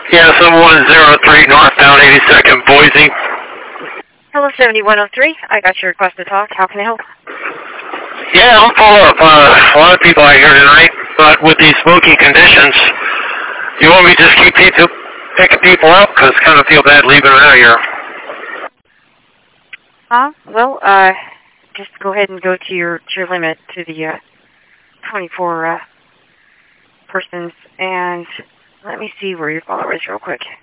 Yeah, 7103 northbound 82nd, Boise. Hello, 7103. I got your request to talk. How can I help? Yeah, I'll follow up. A lot of people out here tonight, but with these smoky conditions, you want me to just keep picking people up? Because I kind of feel bad leaving them out here. Well, just go ahead and go to your limit to the 24 persons, and let me see where your follower is real quick.